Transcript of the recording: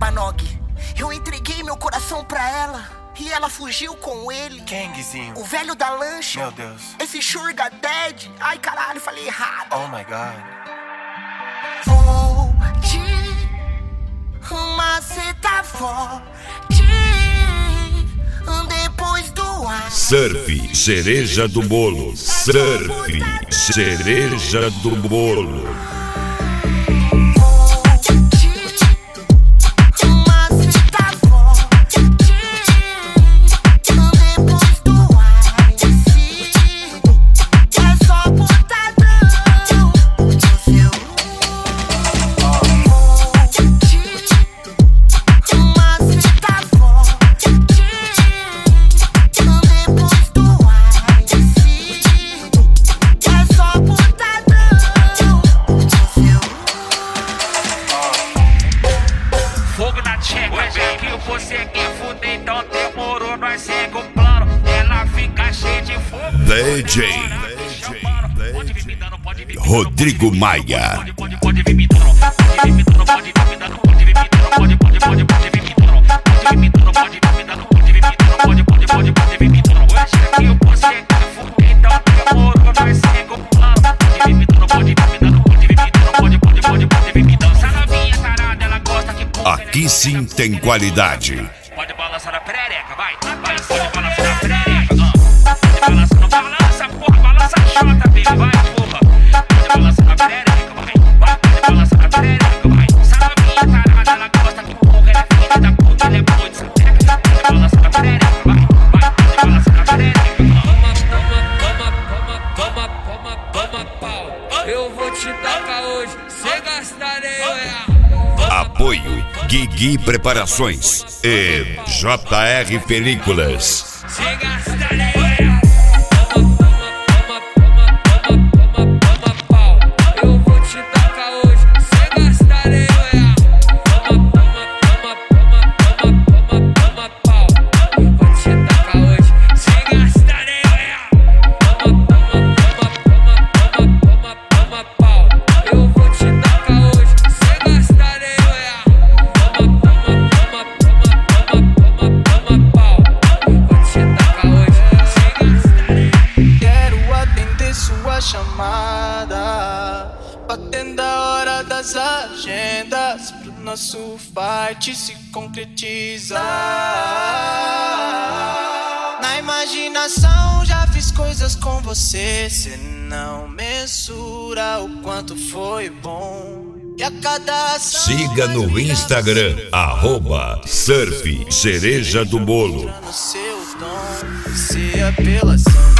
Nog. Eu entreguei meu coração pra ela e ela fugiu com ele. Quem, Guizinho? O velho da lancha. Meu Deus. Esse Sugar Daddy. Ai, caralho, falei errado. Oh my God. Hoje, uma seta forte. Depois do ar. Surf, cereja do bolo. Surf, cereja do bolo. Você quer fuder, então demorou, nós segue o plano. Ela fica cheia de fogo. DJ Rodrigo Maia. Pode vir me dando, pode vir me dando, pode vir me dando, pode vir me dando, pode vir me dando, pode vir me dando, pode vir me dando, pode vir me dando. Hoje que você quer fuder, então demorou, nós segue o plano. Pode vir me dando, pode vir me dando, pode vir me dando, pode vir me dando. Essa novinha tarada, ela gosta que Aqui sim tem qualidade. Pode balançar na perereca, vai. Pode balançar na perereca. Pode balançar, não balança, porra. Balança a chota, baby, vai, porra. Pode balançar na perereca, vai. Pode balançar na perereca, vai. Essa novinha tarada, ela gosta que porra. Ela é filha da puta, ela é muito sapeca. Pode balançar na perereca, vai. Pode balançar na perereca. Toma, pau. Eu vou te tacar hoje, sem gastar nenhum real. Apoio Guigui Preparações e JR Películas. Eu vou te tacar hoje, sem gastar nenhum real. Toma, pau. Eu vou te tacar hoje, sem gastar nenhum real. Toma, pau. Eu vou te tacar hoje, sem gastar nenhum real. Quero atender sua chamada, batendo a hora das agendas, pro nosso fight se concretizar. Na imaginação já fiz coisas com você, cê não mensura o quanto foi bom. E a cada ação Siga no Instagram, @Surf Cereja do Bolo. no seu tom, se apelação.